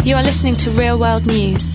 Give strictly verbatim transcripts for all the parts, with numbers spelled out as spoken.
You are listening to Real World News.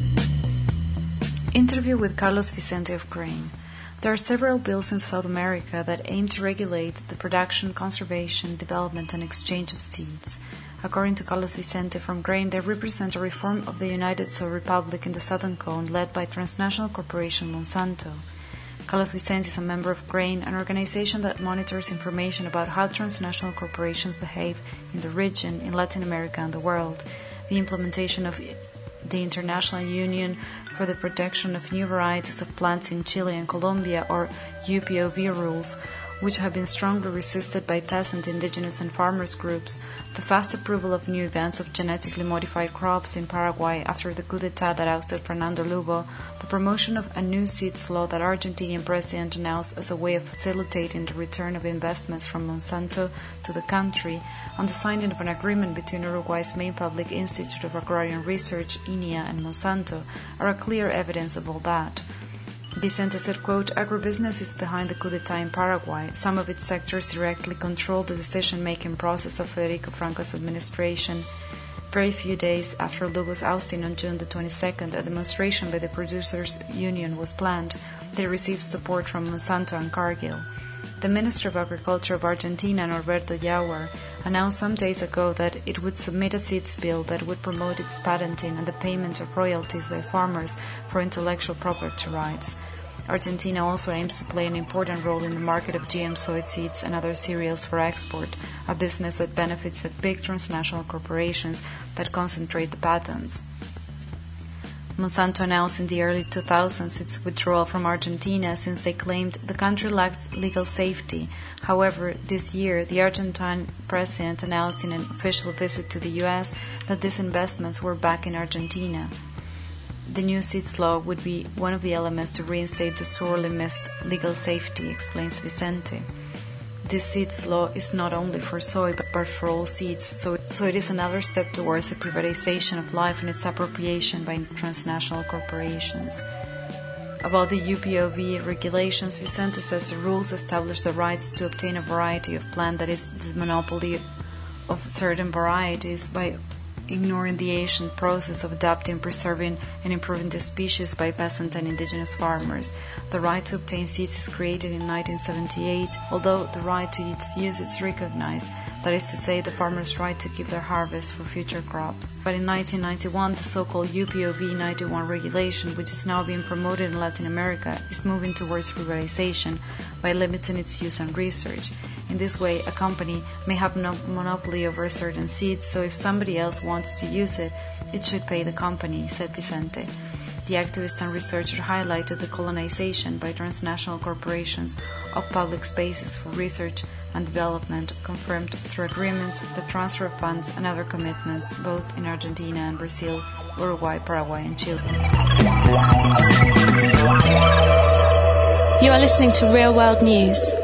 Interview with Carlos Vicente of Grain. There are several bills in South America that aim to regulate the production, conservation, development, and exchange of seeds. According to Carlos Vicente from Grain, they represent a reform of the United Soy Republic in the Southern Cone led by transnational corporation Monsanto. Carlos Vicente is a member of Grain, an organization that monitors information about how transnational corporations behave in the region, in Latin America, and the world. The implementation of the International Union for the Protection of New Varieties of Plants in Chile and Colombia, or U P O V rules, which have been strongly resisted by peasant, indigenous, and farmers groups, the fast approval of new events of genetically modified crops in Paraguay after the coup d'etat that ousted Fernando Lugo, the promotion of a new seeds law that Argentinian president announced as a way of facilitating the return of investments from Monsanto to the country, and the signing of an agreement between Uruguay's main public institute of agrarian research, I N I A, and Monsanto, are a clear evidence of all that. Vicente said, quote, agribusiness is behind the coup d'etat in Paraguay. Some of its sectors directly control the decision-making process of Federico Franco's administration. Very few days after Lugo's ousting on June the twenty-second, a demonstration by the Producers' Union was planned. They received support from Monsanto and Cargill. The Minister of Agriculture of Argentina, Norberto Jauer, announced some days ago that it would submit a seeds bill that would promote its patenting and the payment of royalties by farmers for intellectual property rights. Argentina also aims to play an important role in the market of G M soy seeds and other cereals for export, a business that benefits the big transnational corporations that concentrate the patents. Monsanto announced in the early two thousands its withdrawal from Argentina since they claimed the country lacks legal safety. However, this year, the Argentine president announced in an official visit to the U S that these investments were back in Argentina. The new seeds law would be one of the elements to reinstate the sorely missed legal safety, explains Vicente. This seeds law is not only for soy, but for all seeds, so, so it is another step towards the privatization of life and its appropriation by transnational corporations. About the U P O V regulations, Vicente says the rules establish the rights to obtain a variety of plant that is the monopoly of certain varieties by ignoring the ancient process of adapting, preserving, and improving the species by peasant and indigenous farmers. The right to obtain seeds is created in nineteen seventy-eight, although the right to its use is recognized, that is to say, the farmer's right to keep their harvest for future crops. But in nineteen ninety-one, the so-called U P O V ninety-one regulation, which is now being promoted in Latin America, is moving towards privatization by limiting its use and research. In this way, a company may have no monopoly over certain seeds, so if somebody else wants to use it, it should pay the company, said Vicente. The activist and researcher highlighted the colonization by transnational corporations of public spaces for research and development, confirmed through agreements, the transfer of funds, and other commitments, both in Argentina and Brazil, Uruguay, Paraguay, and Chile. You are listening to Real World News.